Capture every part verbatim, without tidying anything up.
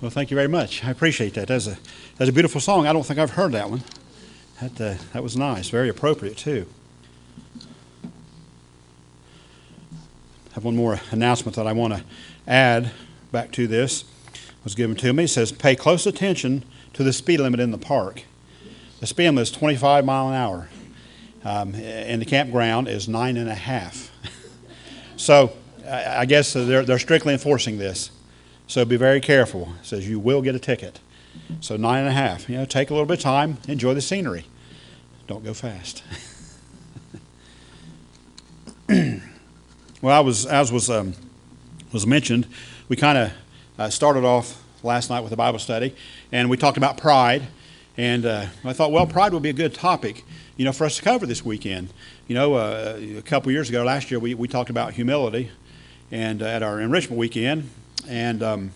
Well, thank you very much. I appreciate that. That's a that's a beautiful song. I don't think I've heard that one. That uh, that was nice. Very appropriate too. I have one more announcement that I want to add back to this. It was given to me. It says, pay close attention to the speed limit in the park. The speed limit is twenty-five miles an hour. Um, and the campground is nine and a half. So I, I guess they're they're strictly enforcing this. So be very careful. It says you will get a ticket. So nine and a half. You know, take a little bit of time, enjoy the scenery. Don't go fast. Well, I was as was um, was mentioned, we kind of uh, started off last night with a Bible study, and we talked about pride. And uh, I thought, well, pride would be a good topic, you know, for us to cover this weekend. You know, uh, a couple years ago, last year, we, we talked about humility, and uh, at our enrichment weekend. And um,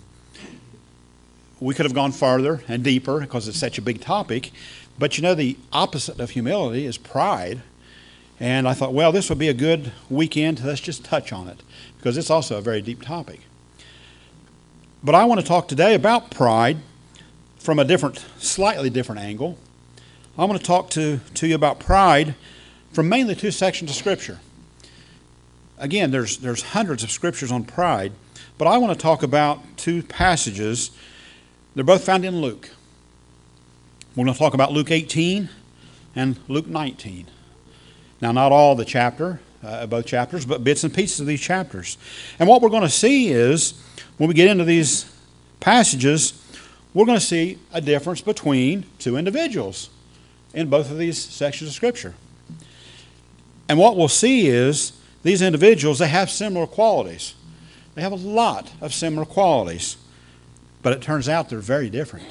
we could have gone farther and deeper because it's such a big topic. But you know, the opposite of humility is pride. And I thought, well, this would be a good weekend to let's just touch on it because it's also a very deep topic. But I want to talk today about pride from a different, slightly different angle. I want to talk to, to you about pride from mainly two sections of Scripture. Again, there's there's hundreds of scriptures on pride. But I want to talk about two passages. They're both found in Luke. We're going to talk about Luke eighteen and Luke nineteen. Now, not all the chapter, uh, both chapters, but bits and pieces of these chapters. And what we're going to see is, when we get into these passages, we're going to see a difference between two individuals in both of these sections of Scripture. And what we'll see is, these individuals, they have similar qualities. They have a lot of similar qualities, but it turns out they're very different.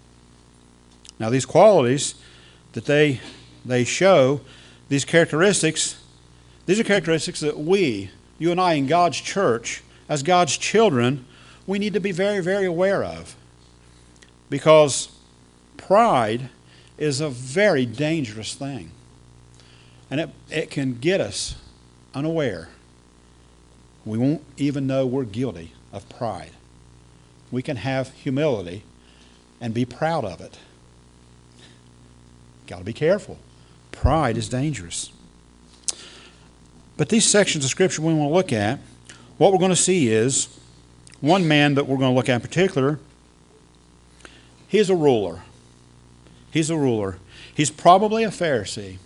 Now, these qualities that they they show, these characteristics, these are characteristics that we, you and I in God's church, as God's children, we need to be very, very aware of. Because pride is a very dangerous thing. And it, it can get us unaware. We won't even know we're guilty of pride. We can have humility and be proud of it. Got to be careful. Pride is dangerous. But these sections of Scripture we want to look at, what we're going to see is one man that we're going to look at in particular. He's a ruler. He's a ruler. He's probably a Pharisee.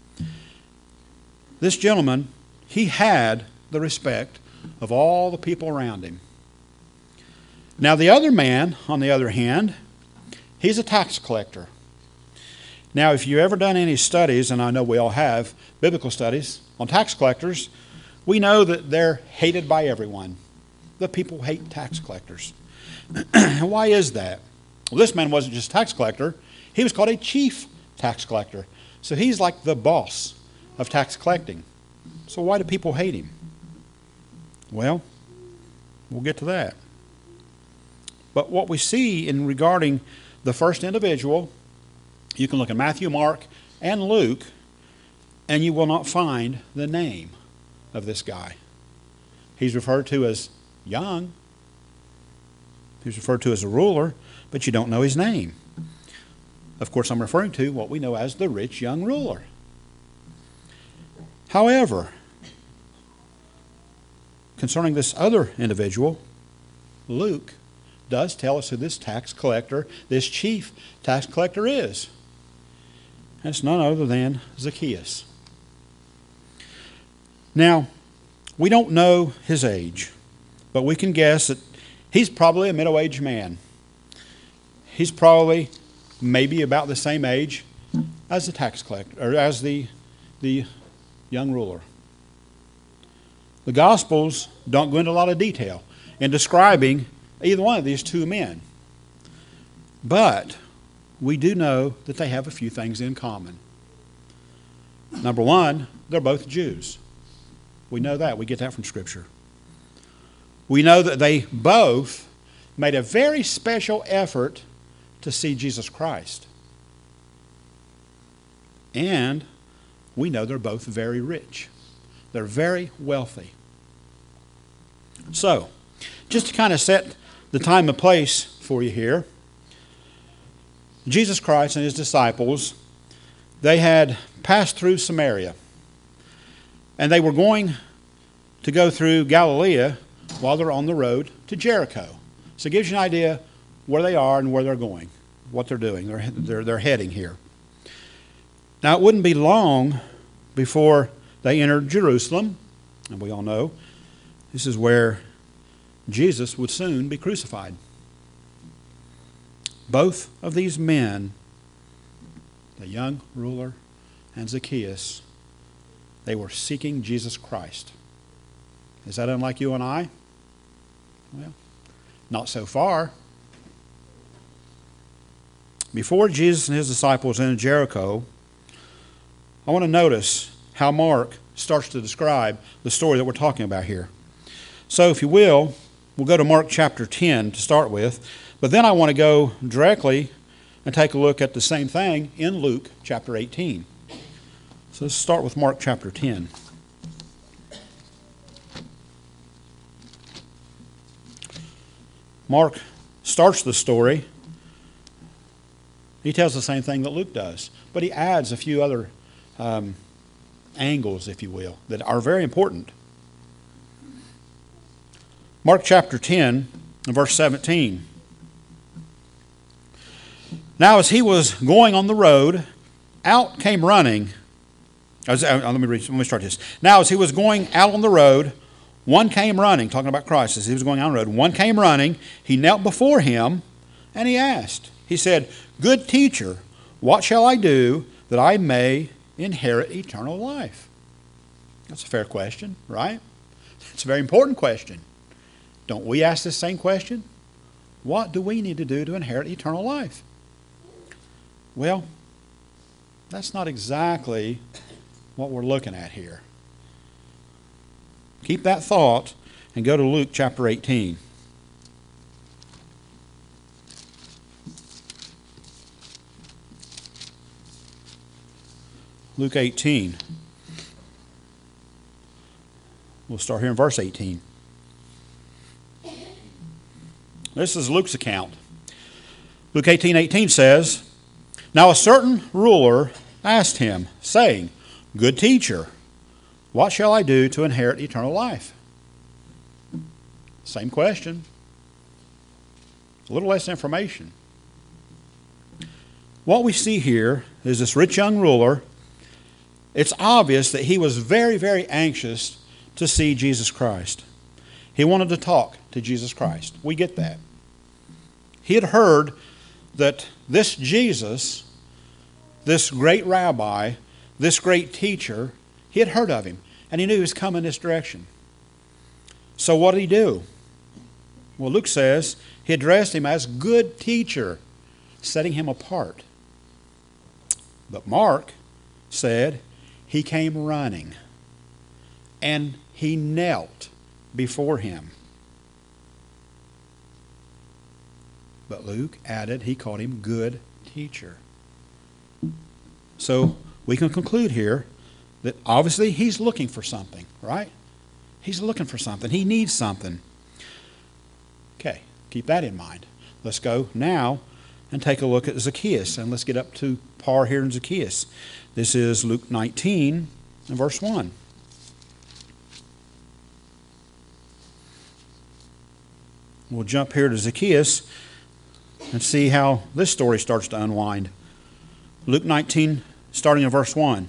This gentleman, he had the respect of all the people around him. Now the other man, on the other hand, he's a tax collector. Now if you've ever done any studies, and I know we all have, biblical studies on tax collectors, we know that they're hated by everyone. The people hate tax collectors. And why is that? Well, this man wasn't just a tax collector. He was called a chief tax collector. So he's like the boss of tax collecting. So why do people hate him? Well, we'll get to that. But what we see in regarding the first individual, you can look at Matthew, Mark, and Luke, and you will not find the name of this guy. He's referred to as young. He's referred to as a ruler, but you don't know his name. Of course, I'm referring to what we know as the rich young ruler. However, concerning this other individual, Luke does tell us who this tax collector, this chief tax collector is. And it's none other than Zacchaeus. Now, we don't know his age, but we can guess that he's probably a middle-aged man. He's probably maybe about the same age as the tax collector, or as the, the young ruler. The Gospels don't go into a lot of detail in describing either one of these two men. But we do know that they have a few things in common. Number one, they're both Jews. We know that. We get that from Scripture. We know that they both made a very special effort to see Jesus Christ. And we know they're both very rich. They're very wealthy. So, just to kind of set the time and place for you here. Jesus Christ and his disciples, they had passed through Samaria. And they were going to go through Galilee while they're on the road to Jericho. So it gives you an idea where they are and where they're going, what they're doing. They're, they're, they're heading here. Now, it wouldn't be long before they entered Jerusalem. And we all know this is where Jesus would soon be crucified. Both of these men, the young ruler and Zacchaeus, they were seeking Jesus Christ. Is that unlike you and I? Well, not so far. Before Jesus and his disciples entered Jericho, I want to notice how Mark starts to describe the story that we're talking about here. So if you will, we'll go to Mark chapter ten to start with, but then I want to go directly and take a look at the same thing in Luke chapter eighteen. So let's start with Mark chapter ten. Mark starts the story. He tells the same thing that Luke does, but he adds a few other um, angles, if you will, that are very important. Mark chapter ten, verse seventeen. Now as he was going on the road, out came running. Was, uh, let me read, let me start this. Now as he was going out on the road, one came running, talking about Christ, as he was going on the road. One came running, he knelt before him, and he asked. He said, "Good teacher, what shall I do that I may inherit eternal life?" That's a fair question, right? It's a very important question. Don't we ask this same question? What do we need to do to inherit eternal life? Well, that's not exactly what we're looking at here. Keep that thought and go to Luke chapter eighteen. Luke eighteen. We'll start here in verse eighteen. This is Luke's account. Luke eighteen eighteen says, "Now a certain ruler asked him, saying, 'Good teacher, what shall I do to inherit eternal life?'" Same question. A little less information. What we see here is this rich young ruler. It's obvious that he was very, very anxious to see Jesus Christ. He wanted to talk to Jesus Christ. We get that. He had heard that this Jesus, this great rabbi, this great teacher, he had heard of him, and he knew he was coming this direction. So what did he do? Well, Luke says he addressed him as good teacher, setting him apart. But Mark said he came running, and he knelt before him. But Luke added he called him good teacher. So we can conclude here that obviously he's looking for something, right? He's looking for something. He needs something. Okay, keep that in mind. Let's go now and take a look at Zacchaeus, and let's get up to par here in Zacchaeus. This is Luke nineteen and verse one. We'll jump here to Zacchaeus and see how this story starts to unwind. Luke nineteen, starting in verse one.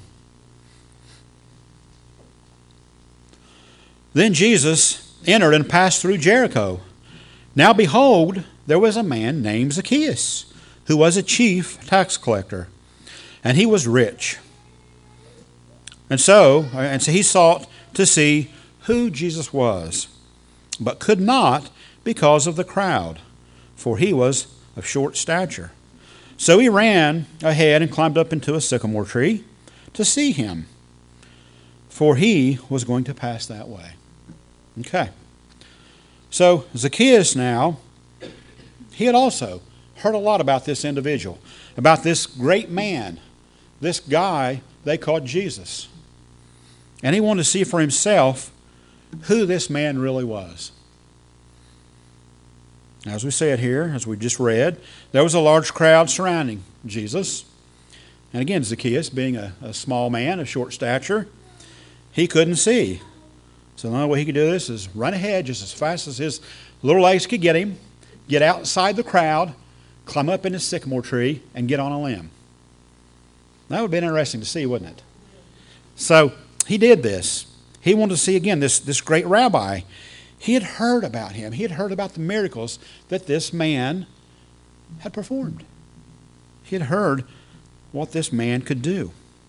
"Then Jesus entered and passed through Jericho. Now behold, there was a man named Zacchaeus, who was a chief tax collector, and he was rich. And so, and so he sought to see who Jesus was, but could not because of the crowd, for he was of short stature. So he ran ahead and climbed up into a sycamore tree to see him, for he was going to pass that way." Okay. So Zacchaeus now, he had also heard a lot about this individual, about this great man, this guy they called Jesus. And he wanted to see for himself who this man really was. As we said here, as we just read, there was a large crowd surrounding Jesus. And again, Zacchaeus, being a, a small man of short stature, he couldn't see. So the only way he could do this is run ahead just as fast as his little legs could get him, get outside the crowd, climb up in a sycamore tree, and get on a limb. That would have been interesting to see, wouldn't it? So he did this. He wanted to see again this, this great rabbi. He had heard about him. He had heard about the miracles that this man had performed. He had heard what this man could do.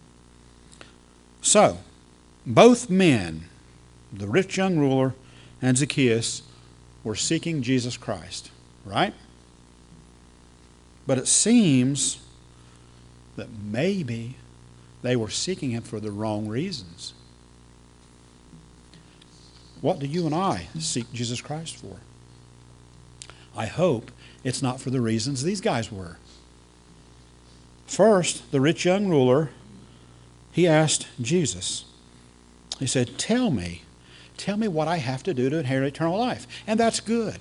So, both men, the rich young ruler and Zacchaeus, were seeking Jesus Christ, right? But it seems that maybe they were seeking him for the wrong reasons. What do you and I seek Jesus Christ for? I hope it's not for the reasons these guys were. First, the rich young ruler, he asked Jesus. He said, tell me, tell me what I have to do to inherit eternal life. And that's good.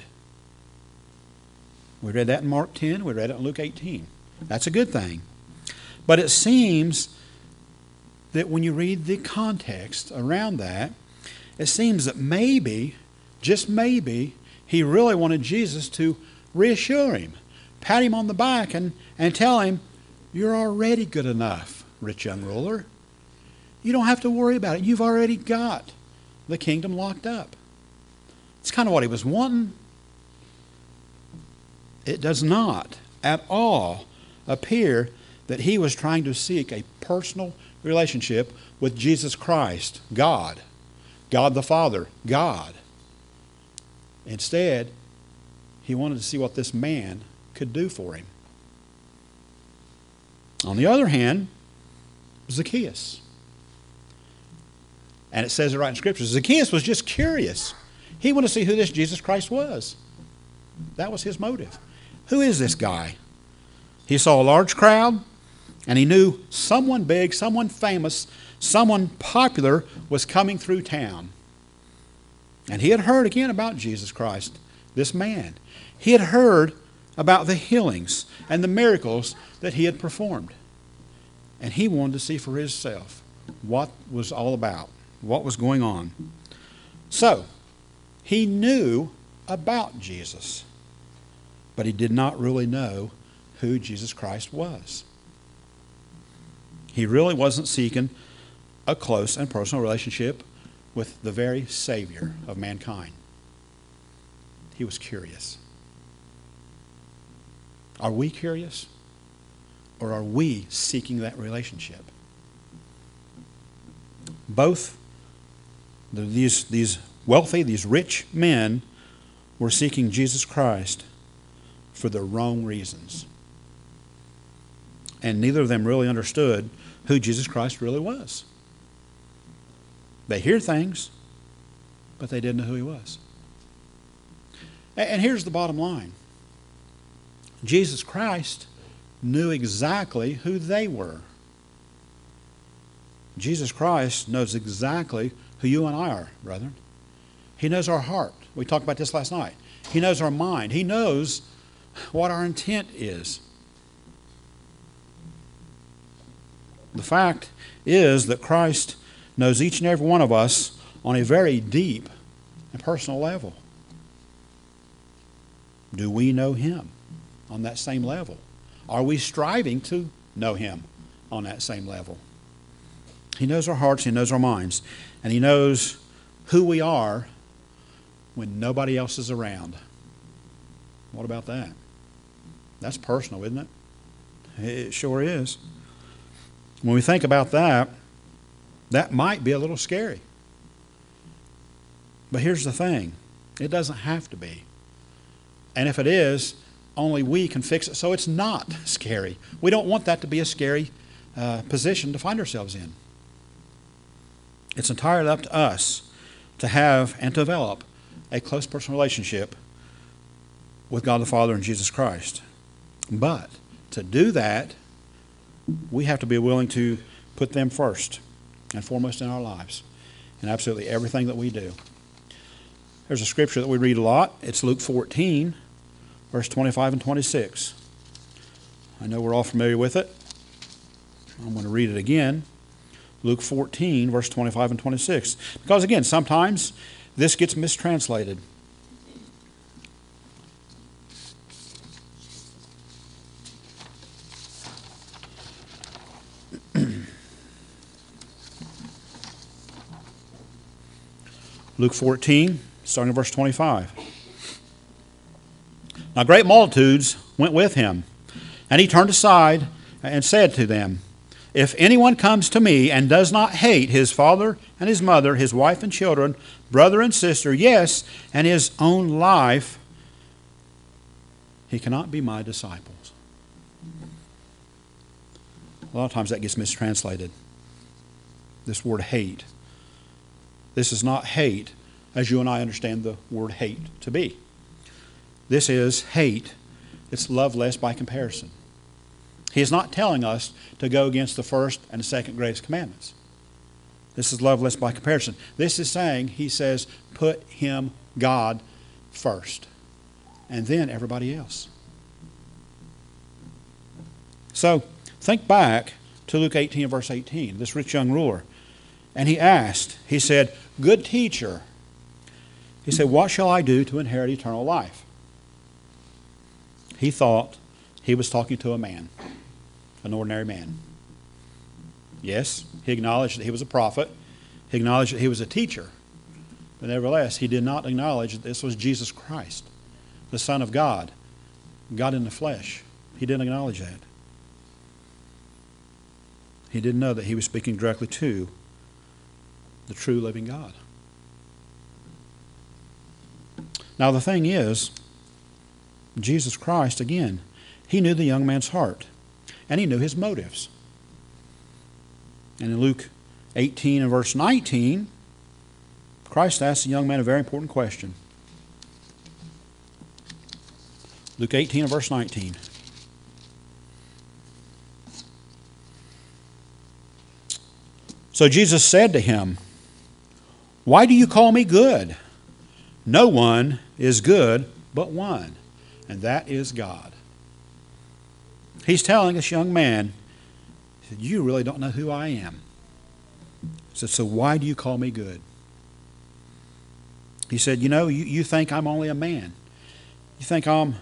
We read that in Mark ten, we read it in Luke eighteen. That's a good thing. But it seems that when you read the context around that, it seems that maybe, just maybe, he really wanted Jesus to reassure him, pat him on the back, and, and tell him, you're already good enough, rich young ruler. You don't have to worry about it. You've already got the kingdom locked up. It's kind of what he was wanting. It does not at all appear that he was trying to seek a personal relationship with Jesus Christ, God. God the Father, God. Instead, he wanted to see what this man could do for him. On the other hand, Zacchaeus. And it says it right in Scripture. Zacchaeus was just curious. He wanted to see who this Jesus Christ was. That was his motive. Who is this guy? He saw a large crowd, and he knew someone big, someone famous, someone popular was coming through town. And he had heard again about Jesus Christ, this man. He had heard about the healings and the miracles that he had performed. And he wanted to see for himself what was all about, what was going on. So, he knew about Jesus, but he did not really know who Jesus Christ was. He really wasn't seeking a close and personal relationship with the very Savior of mankind. He was curious. Are we curious? Or are we seeking that relationship? Both these, these wealthy, these rich men were seeking Jesus Christ for the wrong reasons. And neither of them really understood who Jesus Christ really was. They hear things, but they didn't know who he was. And here's the bottom line. Jesus Christ knew exactly who they were. Jesus Christ knows exactly who you and I are, brethren. He knows our heart. We talked about this last night. He knows our mind. He knows what our intent is. The fact is that Christ knows each and every one of us on a very deep and personal level. Do we know him on that same level? Are we striving to know him on that same level? He knows our hearts, he knows our minds, and he knows who we are when nobody else is around. What about that? That's personal, isn't it? It sure is. When we think about that, that might be a little scary. But here's the thing. It doesn't have to be. And if it is, only we can fix it so it's not scary. We don't want that to be a scary uh, position to find ourselves in. It's entirely up to us to have and develop a close personal relationship with God the Father and Jesus Christ. But to do that, we have to be willing to put them first and foremost in our lives in absolutely everything that we do. There's a scripture that we read a lot. It's Luke fourteen, verse twenty-five and twenty-six. I know we're all familiar with it. I'm going to read it again. Luke fourteen, verse twenty-five and twenty-six. Because again, sometimes this gets mistranslated. Luke fourteen, starting at verse twenty-five. Now great multitudes went with him, and he turned aside and said to them, If anyone comes to me and does not hate his father and his mother, his wife and children, brother and sister, yes, and his own life, he cannot be my disciples. A lot of times that gets mistranslated. This word hate. This is not hate as you and I understand the word hate to be. This is hate. It's love less by comparison. He is not telling us to go against the first and the second greatest commandments. This is love less by comparison. This is saying, he says, put him, God, first. And then everybody else. So, think back to Luke eighteen, verse eighteen, this rich young ruler. And he asked, he said, Good teacher. He said, What shall I do to inherit eternal life? He thought he was talking to a man, an ordinary man. Yes, he acknowledged that he was a prophet. He acknowledged that he was a teacher. But nevertheless, he did not acknowledge that this was Jesus Christ, the Son of God, God in the flesh. He didn't acknowledge that. He didn't know that he was speaking directly to the true living God. Now the thing is, Jesus Christ, again, he knew the young man's heart, and he knew his motives. And in Luke eighteen and verse nineteen, Christ asked the young man a very important question. Luke eighteen and verse nineteen. So Jesus said to him, Why do you call me good? No one is good but one, and that is God. He's telling this young man, he said, You really don't know who I am. He said, So why do you call me good? He said, You know, you, you think I'm only a man. You think I'm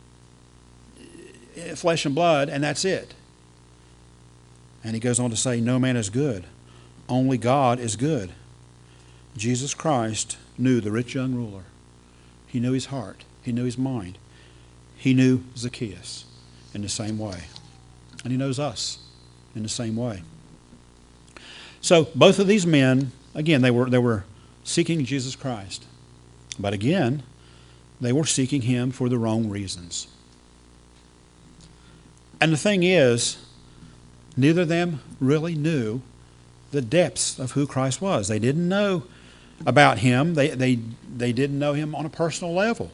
flesh and blood, and that's it. And he goes on to say, No man is good. Only God is good. Jesus Christ knew the rich young ruler. He knew his heart. He knew his mind. He knew Zacchaeus in the same way. And he knows us in the same way. So both of these men, again, they were, they were seeking Jesus Christ. But again, they were seeking him for the wrong reasons. And the thing is, neither of them really knew the depths of who Christ was. They didn't know about him. They, they, they didn't know him on a personal level.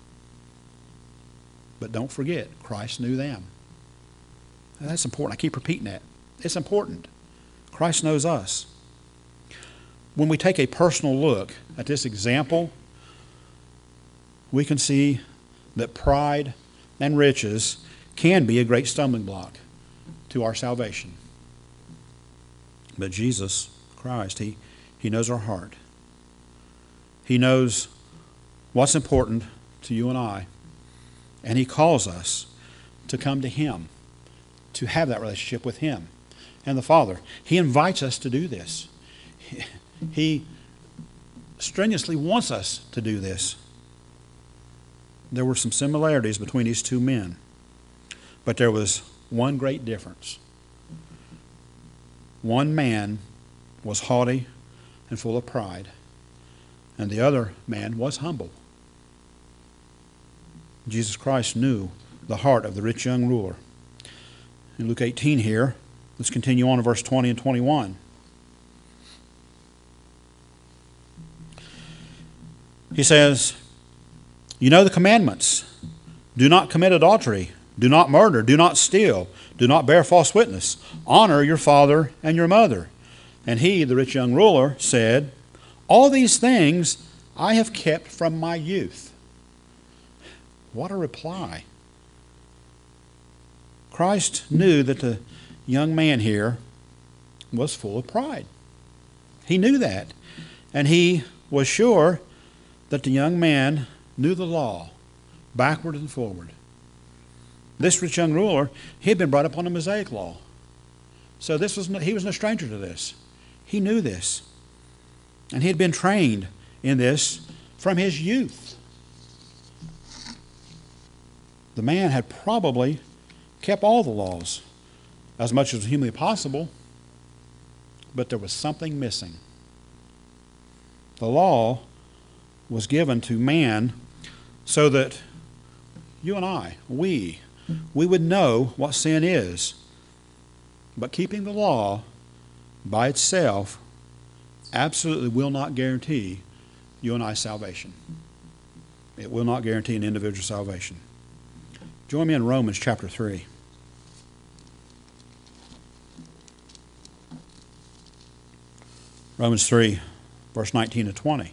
But don't forget, Christ knew them. And that's important. I keep repeating that. It's important. Christ knows us. When we take a personal look at this example, we can see that pride and riches can be a great stumbling block to our salvation. But Jesus Christ, he, he knows our heart. He knows what's important to you and I. And he calls us to come to him, to have that relationship with him and the Father. He invites us to do this. He, he strenuously wants us to do this. There were some similarities between these two men, but there was one great difference. One man was haughty and full of pride, and the other man was humble. Jesus Christ knew the heart of the rich young ruler. In Luke eighteen here, let's continue on to verse twenty and twenty-one. He says, You know the commandments. Do not commit adultery. Do not murder. Do not steal. Do not bear false witness. Honor your father and your mother. And he, the rich young ruler, said, All these things I have kept from my youth. What a reply. Christ knew that the young man here was full of pride. He knew that. And he was sure that the young man knew the law backward and forward. This rich young ruler, he had been brought up on the Mosaic law. So this was no, he was no stranger to this. He knew this. And he had been trained in this from his youth. The man had probably kept all the laws as much as humanly possible, but there was something missing. The law was given to man so that you and I, we, we would know what sin is. But keeping the law by itself absolutely will not guarantee you and I salvation. It will not guarantee an individual salvation. Join me in Romans chapter three. Romans three, verse nineteen to twenty.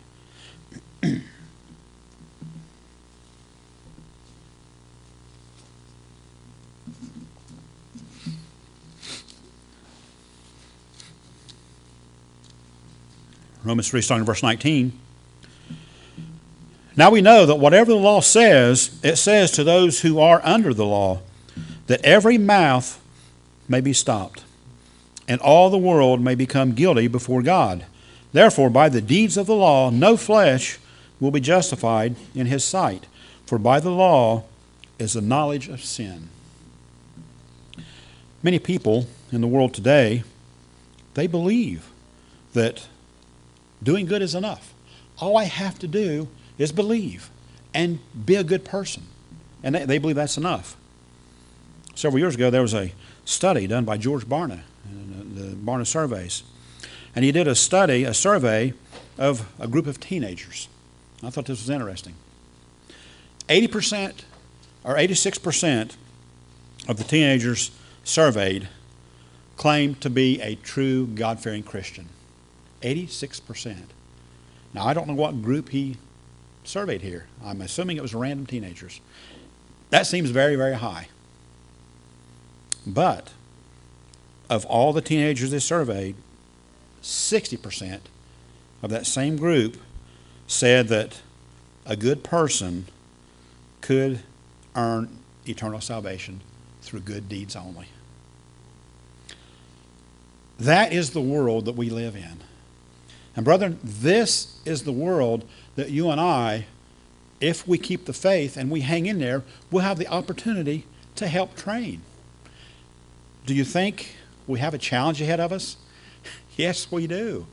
Romans three, starting in verse nineteen. Now we know that whatever the law says, it says to those who are under the law, that every mouth may be stopped, and all the world may become guilty before God. Therefore, by the deeds of the law, no flesh will be justified in his sight, for by the law is the knowledge of sin. Many people in the world today, they believe that doing good is enough. All I have to do is believe and be a good person. And they, they believe that's enough. Several years ago, there was a study done by George Barna, the Barna Surveys. And he did a study, a survey of a group of teenagers. I thought this was interesting. eighty percent or eighty-six percent of the teenagers surveyed claimed to be a true God-fearing Christian. eighty-six percent. Now, I don't know what group he surveyed here. I'm assuming it was random teenagers. That seems very, very high. But of all the teenagers they surveyed, sixty percent of that same group said that a good person could earn eternal salvation through good deeds only. That is the world that we live in. And brethren, this is the world that you and I, if we keep the faith and we hang in there, will have the opportunity to help train. Do you think we have a challenge ahead of us? Yes, we do.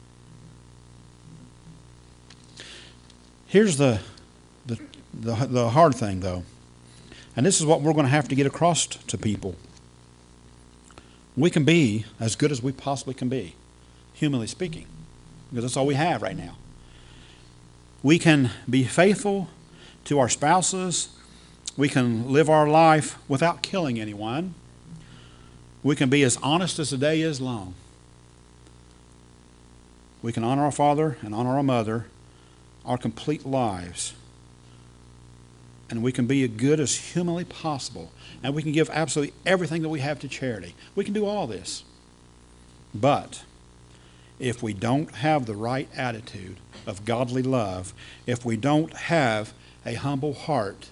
Here's the, the, the, the hard thing, though. And this is what we're going to have to get across to people. We can be as good as we possibly can be, humanly speaking, because that's all we have right now. We can be faithful to our spouses. We can live our life without killing anyone. We can be as honest as the day is long. We can honor our father and honor our mother our complete lives. And we can be as good as humanly possible. And we can give absolutely everything that we have to charity. We can do all this. But if we don't have the right attitude of godly love, if we don't have a humble heart,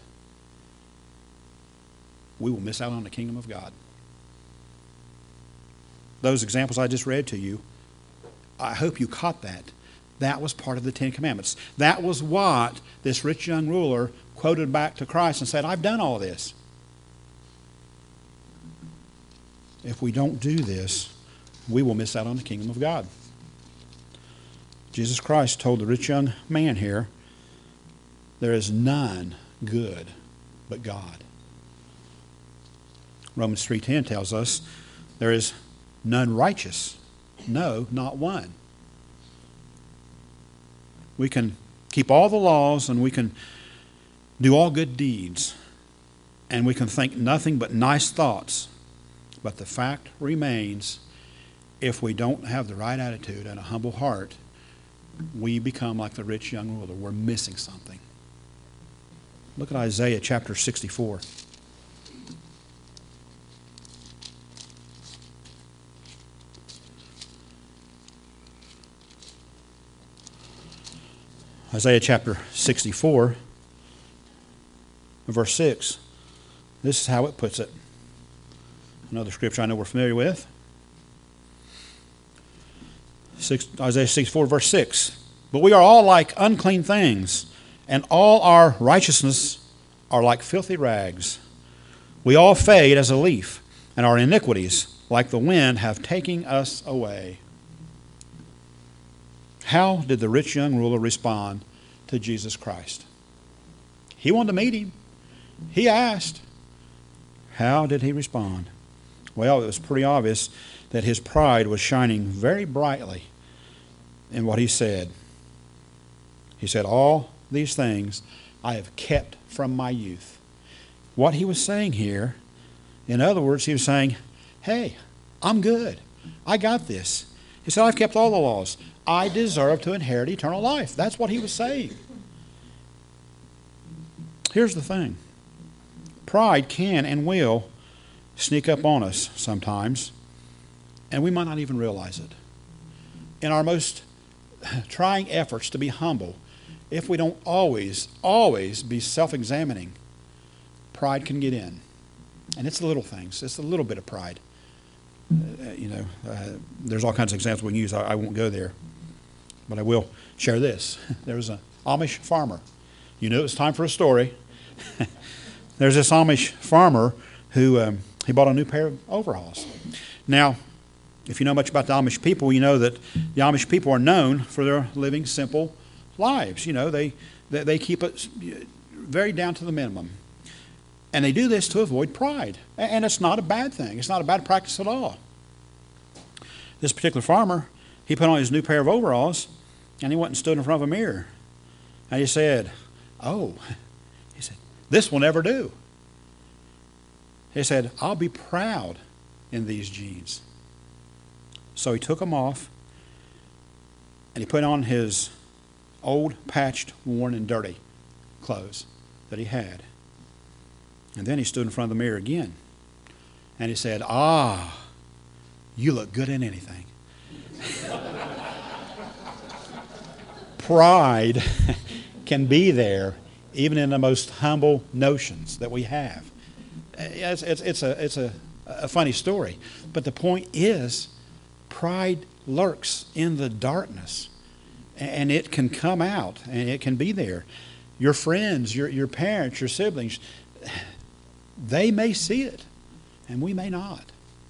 we will miss out on the kingdom of God. Those examples I just read to you, I hope you caught that. That was part of the Ten Commandments. That was what this rich young ruler quoted back to Christ and said, I've done all this. If we don't do this, we will miss out on the kingdom of God. Jesus Christ told the rich young man here, there is none good but God. Romans three ten tells us there is none righteous. No, not one. We can keep all the laws and we can do all good deeds and we can think nothing but nice thoughts. But the fact remains, if we don't have the right attitude and a humble heart, we become like the rich young ruler. We're missing something. Look at Isaiah chapter sixty-four. Isaiah chapter sixty-four, verse six. This is how it puts it. Another scripture I know we're familiar with. Six, Isaiah sixty-four, verse six. But we are all like unclean things, and all our righteousness are like filthy rags. We all fade as a leaf, and our iniquities, like the wind, have taken us away. How did the rich young ruler respond to Jesus Christ? He wanted to meet him. He asked. How did he respond? Well, it was pretty obvious that his pride was shining very brightly in what he said. He said, all these things I have kept from my youth. What he was saying here, in other words, he was saying, hey, I'm good. I got this. He said, I've kept all the laws. I deserve to inherit eternal life. That's what he was saying. Here's the thing. Pride can and will sneak up on us sometimes, and we might not even realize it. In our most trying efforts to be humble, if we don't always, always be self-examining, pride can get in. And it's the little things. It's a little bit of pride. Uh, you know, uh, there's all kinds of examples we can use. I, I won't go there. But I will share this. There was an Amish farmer. You knew it was time for a story. There's this Amish farmer who um, he bought a new pair of overalls. Now, if you know much about the Amish people, you know that the Amish people are known for their living simple lives. You know, they, they, they keep it very down to the minimum. And they do this to avoid pride. And it's not a bad thing. It's not a bad practice at all. This particular farmer, he put on his new pair of overalls, and he went and stood in front of a mirror. And he said, oh, he said, this will never do. He said, I'll be proud in these jeans. So he took them off, and he put on his old, patched, worn, and dirty clothes that he had. And then he stood in front of the mirror again. And he said, ah, you look good in anything. Pride can be there even in the most humble notions that we have. It's, it's, it's, a, it's a, a funny story. But the point is, pride lurks in the darkness. And it can come out, and it can be there. Your friends, your, your parents, your siblings, they may see it, and we may not.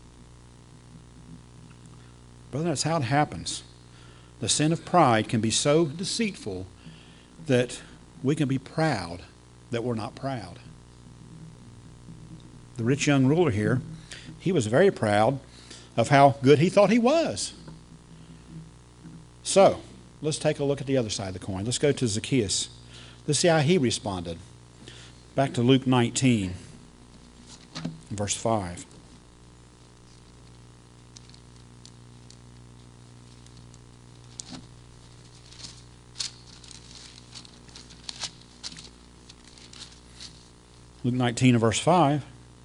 Brother, that's how it happens. The sin of pride can be so deceitful that we can be proud that we're not proud. The rich young ruler here, he was very proud of how good he thought he was. So, let's take a look at the other side of the coin. Let's go to Zacchaeus. Let's see how he responded. Back to Luke nineteen, verse five. Luke nineteen and verse five.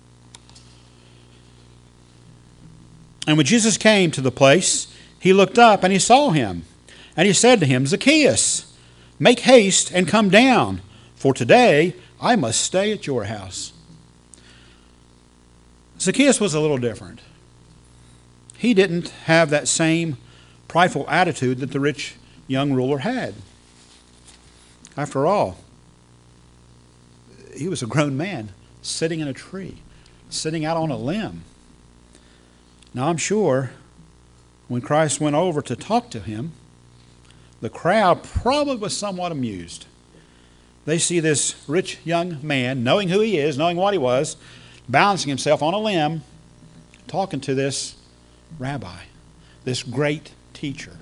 And when Jesus came to the place, he looked up and he saw him. And he said to him, Zacchaeus, make haste and come down, for today I must stay at your house. Zacchaeus was a little different. He didn't have that same prideful attitude that the rich young ruler had. After all, he was a grown man sitting in a tree, sitting out on a limb. Now I'm sure when Christ went over to talk to him, the crowd probably was somewhat amused. They see this rich young man, knowing who he is, knowing what he was, balancing himself on a limb, talking to this rabbi, this great teacher.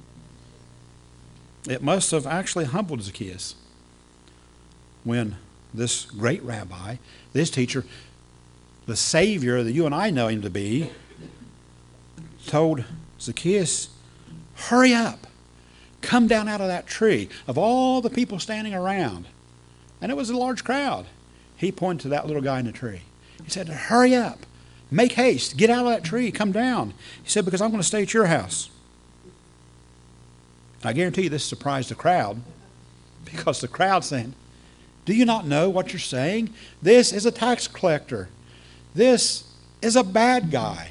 It must have actually humbled Zacchaeus when this great rabbi, this teacher, the Savior that you and I know him to be, told Zacchaeus, hurry up. Come down out of that tree. Of all the people standing around, and it was a large crowd. He pointed to that little guy in the tree. He said, hurry up. Make haste. Get out of that tree. Come down. He said, because I'm going to stay at your house. I guarantee you this surprised the crowd, because the crowd saying, do you not know what you're saying? This is a tax collector. This is a bad guy.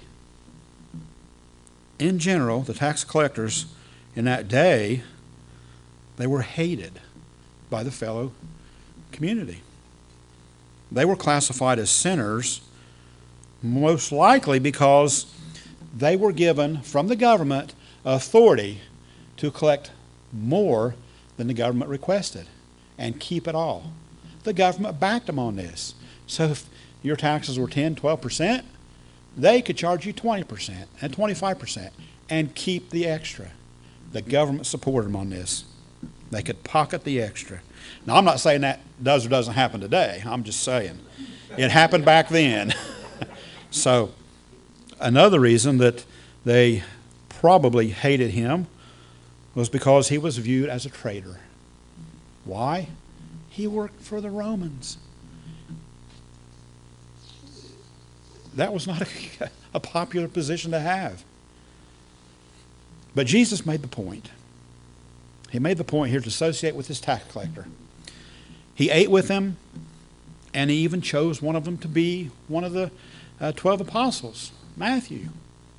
In general, the tax collectors in that day, they were hated by the fellow community. They were classified as sinners, most likely because they were given from the government authority to collect more than the government requested and keep it all. The government backed them on this. So if your taxes were ten, twelve percent, they could charge you twenty percent and twenty-five percent and keep the extra. The government supported them on this. They could pocket the extra. Now, I'm not saying that does or doesn't happen today. I'm just saying it happened back then. So another reason that they probably hated him was because he was viewed as a traitor. Why? He worked for the Romans. That was not a, a popular position to have. But Jesus made the point. He made the point here to associate with this tax collector. He ate with him, and he even chose one of them to be one of the uh, twelve apostles, Matthew.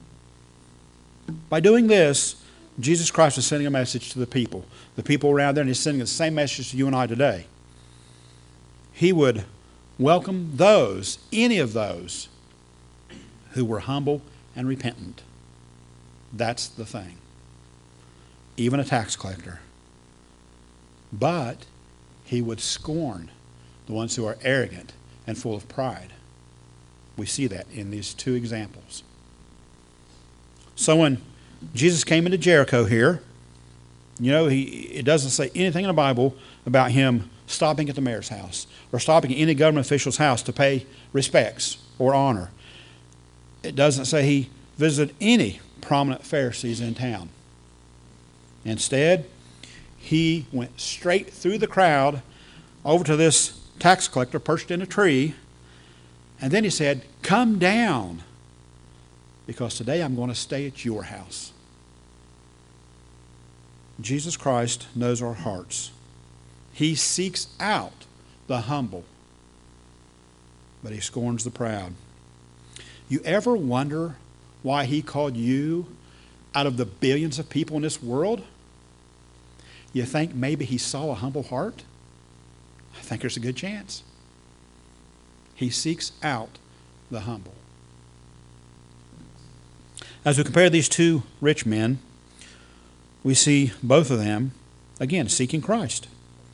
By doing this, Jesus Christ is sending a message to the people, the people around there, and he's sending the same message to you and I today. He would welcome those, any of those, who were humble and repentant. That's the thing. Even a tax collector. But he would scorn the ones who are arrogant and full of pride. We see that in these two examples. So when Jesus came into Jericho here, you know, he it doesn't say anything in the Bible about him stopping at the mayor's house or stopping at any government official's house to pay respects or honor. It doesn't say he visited any prominent Pharisees in town. Instead, he went straight through the crowd over to this tax collector perched in a tree, and then he said, come down, because today I'm going to stay at your house. Jesus Christ knows our hearts. He seeks out the humble, but he scorns the proud. You ever wonder why he called you out of the billions of people in this world? You think maybe he saw a humble heart? I think there's a good chance. He seeks out the humble. As we compare these two rich men, we see both of them, again, seeking Christ.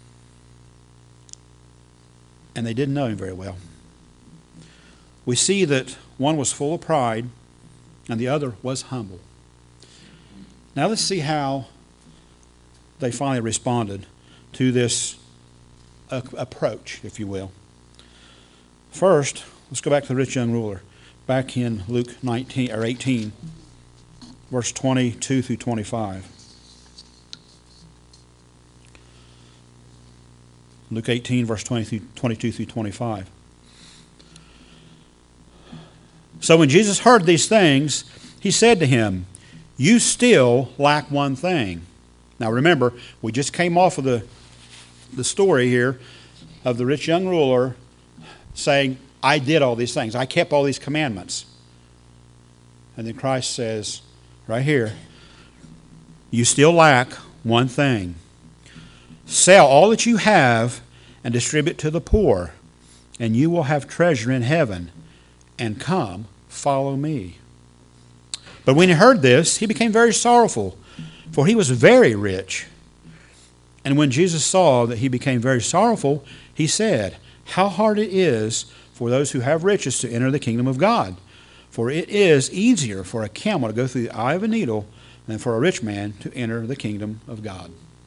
And they didn't know him very well. We see that one was full of pride and the other was humble. Now let's see how they finally responded to this uh, approach, if you will. First, let's go back to the rich young ruler, back in Luke nineteen or eighteen, verse twenty-two through twenty-five. Luke eighteen, verse twenty-two through twenty-five. So when Jesus heard these things, he said to him, you still lack one thing. Now remember, we just came off of the, the story here of the rich young ruler saying, I did all these things. I kept all these commandments. And then Christ says, right here, you still lack one thing. Sell all that you have and distribute to the poor, and you will have treasure in heaven. And come, follow me. But when he heard this, he became very sorrowful, for he was very rich. And when Jesus saw that he became very sorrowful, he said, how hard it is for those who have riches to enter the kingdom of God. For it is easier for a camel to go through the eye of a needle than for a rich man to enter the kingdom of God.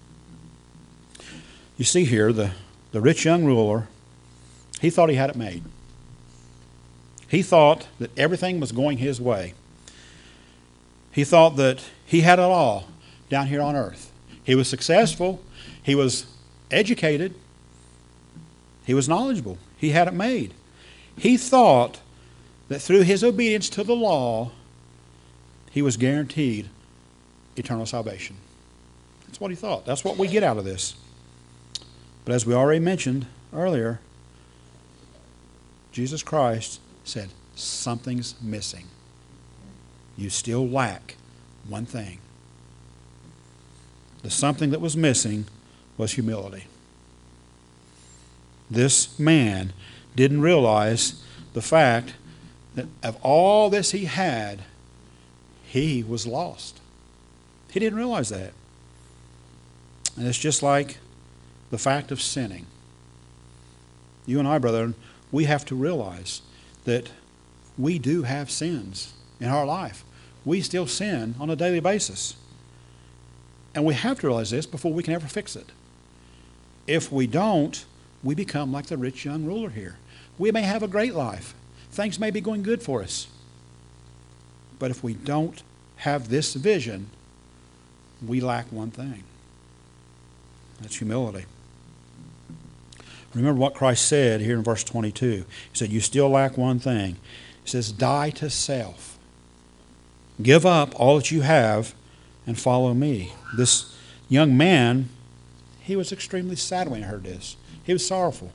You see here, the, the rich young ruler, he thought he had it made. He thought that everything was going his way. He thought that he had it all down here on earth. He was successful. He was educated. He was knowledgeable. He had it made. He thought that through his obedience to the law, he was guaranteed eternal salvation. That's what he thought. That's what we get out of this. But as we already mentioned earlier, Jesus Christ said, something's missing. You still lack one thing. The something that was missing was humility. This man didn't realize the fact that of all this he had, he was lost. He didn't realize that. And it's just like the fact of sinning. You and I, brethren, we have to realize that we do have sins in our life. We still sin on a daily basis. And we have to realize this before we can ever fix it. If we don't, we become like the rich young ruler here. We may have a great life. Things may be going good for us. But if we don't have this vision, we lack one thing. That's humility. Remember what Christ said here in verse twenty-two. He said, you still lack one thing. He says, die to self. Give up all that you have and follow me. This young man, he was extremely sad when he heard this. He was sorrowful.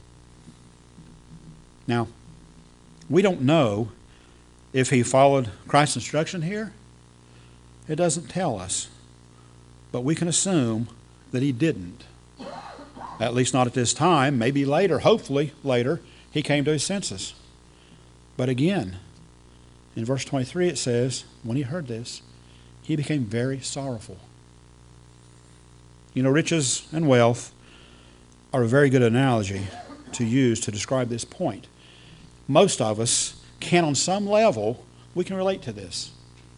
Now, we don't know if he followed Christ's instruction here. It doesn't tell us. But we can assume that he didn't. At least not at this time. Maybe later, hopefully later, he came to his senses. But again, in verse twenty-three it says, when he heard this, he became very sorrowful. You know, riches and wealth are a very good analogy to use to describe this point. Most of us can, on some level, we can relate to this.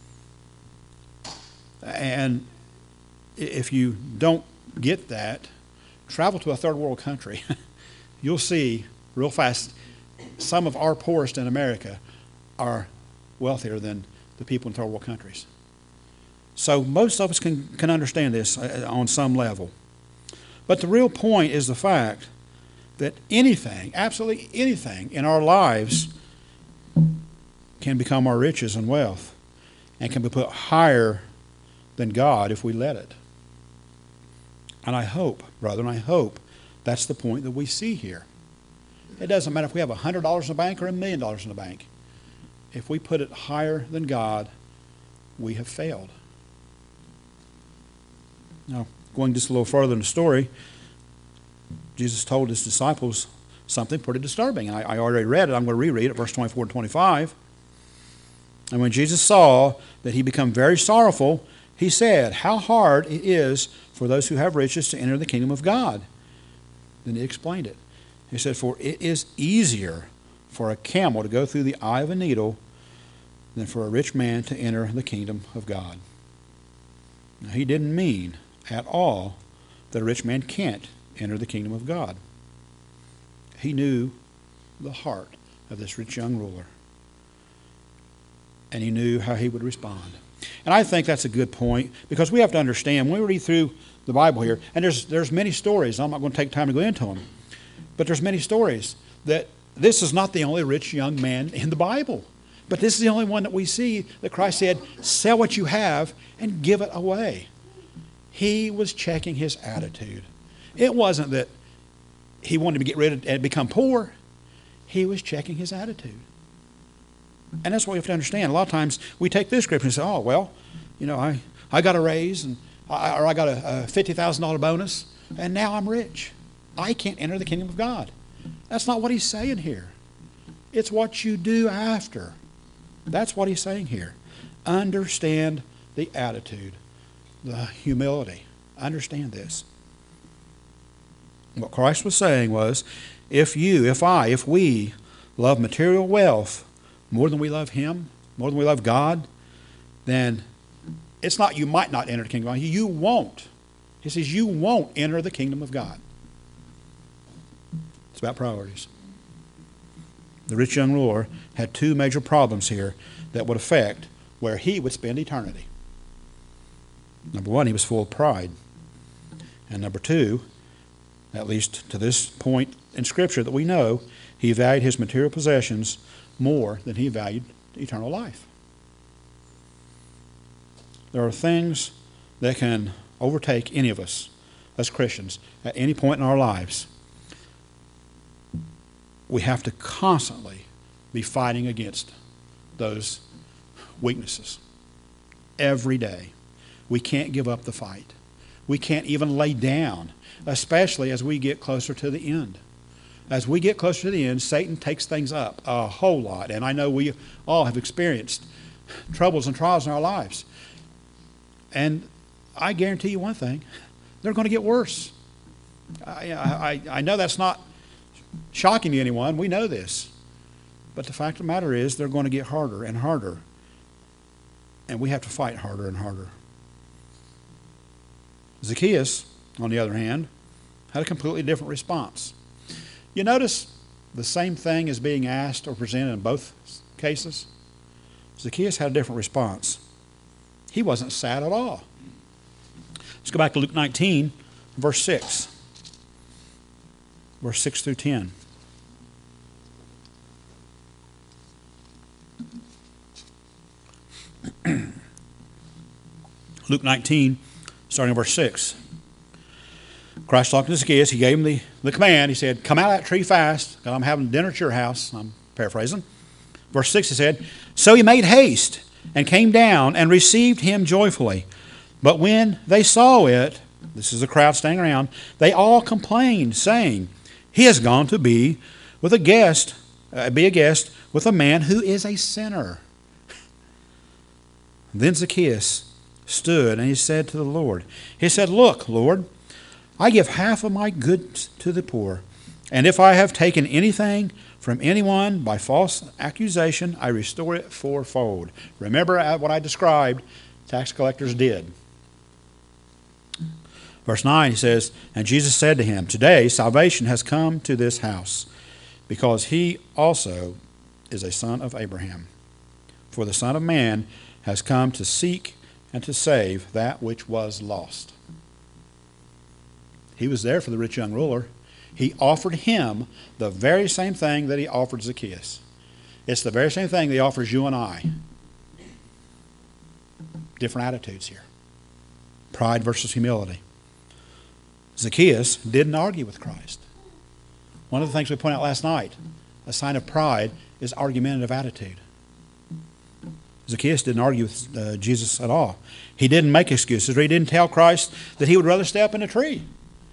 And if you don't get that, travel to a third world country. You'll see real fast some of our poorest in America are wealthier than the people in third world countries. So most of us can, can understand this on some level. But the real point is the fact that anything, absolutely anything in our lives can become our riches and wealth and can be put higher than God if we let it. And I hope, brethren, I hope that's the point that we see here. It doesn't matter if we have one hundred dollars in the bank or a million dollars in the bank. If we put it higher than God, we have failed. Now, going just a little further in the story, Jesus told his disciples something pretty disturbing. I, I already read it. I'm going to reread it, verse twenty-four and twenty-five. And when Jesus saw that he became very sorrowful, he said, how hard it is for those who have riches to enter the kingdom of God. Then he explained it. He said, for it is easier for a camel to go through the eye of a needle than for a rich man to enter the kingdom of God. Now, he didn't mean at all that a rich man can't enter the kingdom of God. He knew the heart of this rich young ruler. And he knew how he would respond. And I think that's a good point, because we have to understand, when we read through the Bible here, and there's there's many stories, I'm not going to take time to go into them, but there's many stories that this is not the only rich young man in the Bible. But this is the only one that we see that Christ said, sell what you have and give it away. He was checking his attitude. It wasn't that he wanted to get rid of and become poor. He was checking his attitude. And that's what we have to understand. A lot of times we take this scripture and say, oh, well, you know, I, I got a raise, and I, or I got a, a fifty thousand dollars bonus, and now I'm rich. I can't enter the kingdom of God. That's not what he's saying here. It's what you do after. That's what he's saying here. Understand the attitude, the humility. Understand this. What Christ was saying was, if you, if I, if we love material wealth more than we love him, more than we love God, then it's not you might not enter the kingdom of God. You won't. He says you won't enter the kingdom of God. It's about priorities. The rich young ruler had two major problems here that would affect where he would spend eternity. Number one, he was full of pride. And number two, at least to this point in Scripture that we know, he valued his material possessions more than he valued eternal life. There are things that can overtake any of us as Christians at any point in our lives. We have to constantly be fighting against those weaknesses every day. We can't give up the fight. We can't even lay down, especially as we get closer to the end. As we get closer to the end, Satan takes things up a whole lot. And I know we all have experienced troubles and trials in our lives. And I guarantee you one thing, they're going to get worse. I, I, I know that's not shocking to anyone. We know this. But the fact of the matter is, they're going to get harder and harder. And we have to fight harder and harder. Zacchaeus, on the other hand, had a completely different response. You notice the same thing is being asked or presented in both cases? Zacchaeus had a different response. He wasn't sad at all. Let's go back to Luke nineteen, verse six. Verse six through ten. Luke nineteen, starting in verse six. Christ talking to Zacchaeus, he gave him the, the command. He said, come out of that tree fast, because I'm having dinner at your house. I'm paraphrasing. Verse six, he said, so he made haste and came down and received him joyfully. But when they saw it, this is the crowd standing around, they all complained, saying, he has gone to be with a guest, uh, be a guest with a man who is a sinner. Then Zacchaeus stood and he said to the Lord, he said, look, Lord, I give half of my goods to the poor, and if I have taken anything from anyone by false accusation, I restore it fourfold. Remember what I described tax collectors did. Verse nine, he says, and Jesus said to him, today salvation has come to this house, because he also is a son of Abraham. For the Son of Man has come to seek and to save that which was lost. He was there for the rich young ruler. He offered him the very same thing that he offered Zacchaeus. It's the very same thing that he offers you and I. Different attitudes here. Pride versus humility. Zacchaeus didn't argue with Christ. One of the things we pointed out last night, a sign of pride is argumentative attitude. Zacchaeus didn't argue with uh, Jesus at all. He didn't make excuses, or he didn't tell Christ that he would rather stay up in a tree.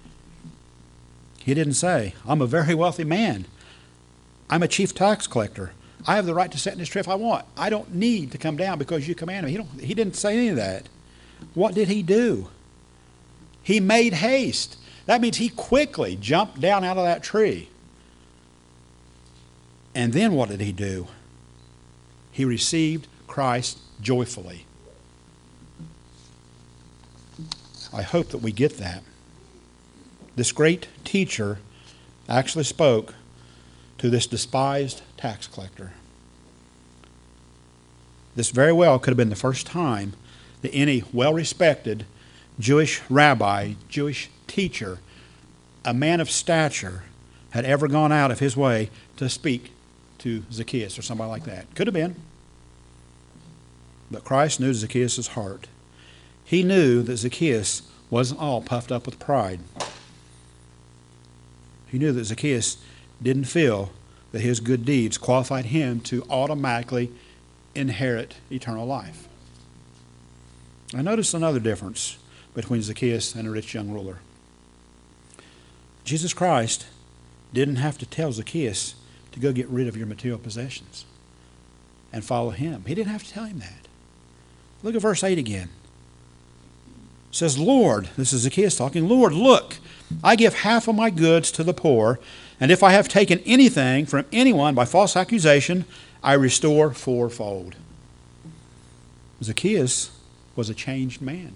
He didn't say, I'm a very wealthy man. I'm a chief tax collector. I have the right to sit in this tree if I want. I don't need to come down because you command me. He, don't, he didn't say any of that. What did he do? He made haste. That means he quickly jumped down out of that tree. And then what did he do? He received Christ joyfully. I hope that we get that. This great teacher actually spoke to this despised tax collector. This very well could have been the first time that any well-respected Jewish rabbi, Jewish teacher, a man of stature, had ever gone out of his way to speak to Zacchaeus or somebody like that. Could have been. But Christ knew Zacchaeus' heart. He knew that Zacchaeus wasn't all puffed up with pride. He knew that Zacchaeus didn't feel that his good deeds qualified him to automatically inherit eternal life. I noticed another difference between Zacchaeus and a rich young ruler. Jesus Christ didn't have to tell Zacchaeus to go get rid of your material possessions and follow him. He didn't have to tell him that. Look at verse eight again. It says, Lord, this is Zacchaeus talking, Lord, look, I give half of my goods to the poor, and if I have taken anything from anyone by false accusation, I restore fourfold. Zacchaeus was a changed man.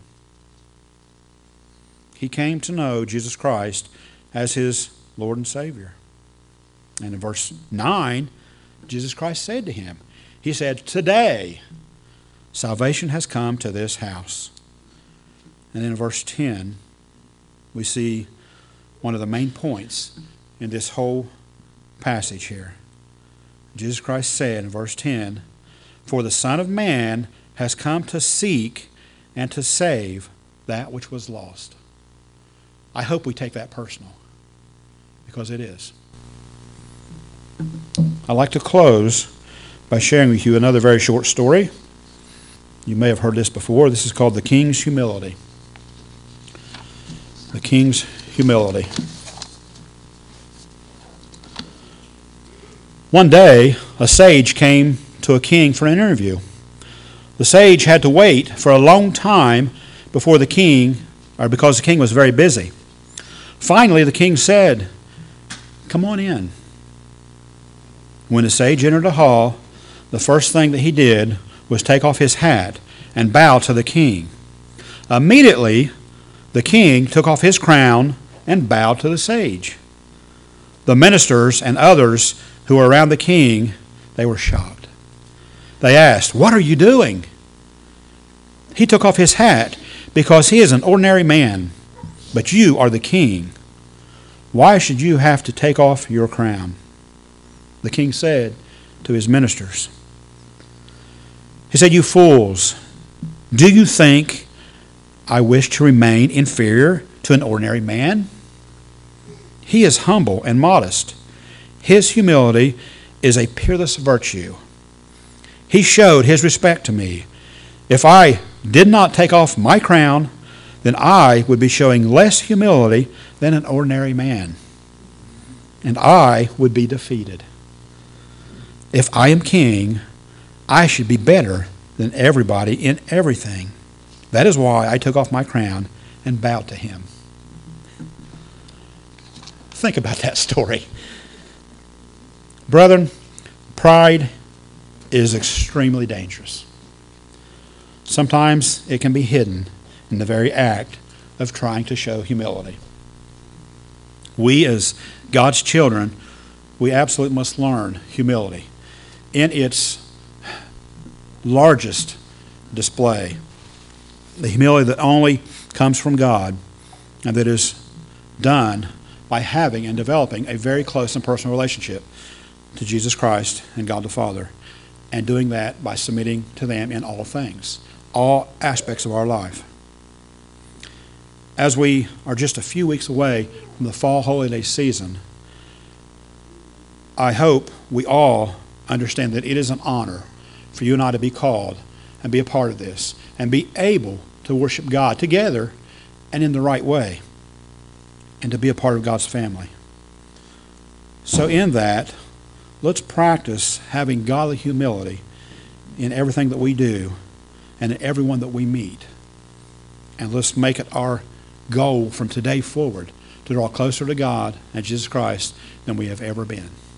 He came to know Jesus Christ as his Lord and Savior. And in verse nine, Jesus Christ said to him, he said, today salvation has come to this house. And then in verse ten, we see one of the main points in this whole passage here. Jesus Christ said in verse ten, "For the Son of Man has come to seek and to save that which was lost." I hope we take that personal, because it is. I'd like to close by sharing with you another very short story. You may have heard this before. This is called The King's Humility. The King's Humility. One day, a sage came to a king for an interview. The sage had to wait for a long time before the king, or because the king was very busy. Finally, the king said, "Come on in." When the sage entered the hall, the first thing that he did was take off his hat and bow to the king. Immediately, the king took off his crown and bowed to the sage. The ministers and others who were around the king, they were shocked. They asked, "What are you doing?" He took off his hat because he is an ordinary man, but you are the king. Why should you have to take off your crown? The king said to his ministers, he said, "You fools, do you think I wish to remain inferior to an ordinary man? He is humble and modest. His humility is a peerless virtue. He showed his respect to me. If I did not take off my crown, then I would be showing less humility than an ordinary man, and I would be defeated. If I am king, I should be better than everybody in everything. That is why I took off my crown and bowed to him." Think about that story. Brethren, pride is extremely dangerous. Sometimes it can be hidden in the very act of trying to show humility. We, as God's children, we absolutely must learn humility in its largest display. The humility that only comes from God and that is done by having and developing a very close and personal relationship to Jesus Christ and God the Father, and doing that by submitting to them in all things, all aspects of our life. As we are just a few weeks away from the fall holiday season, I hope we all understand that it is an honor for you and I to be called and be a part of this and be able to worship God together and in the right way, and to be a part of God's family. So in that, let's practice having godly humility in everything that we do and in everyone that we meet. And let's make it our goal from today forward to draw closer to God and Jesus Christ than we have ever been.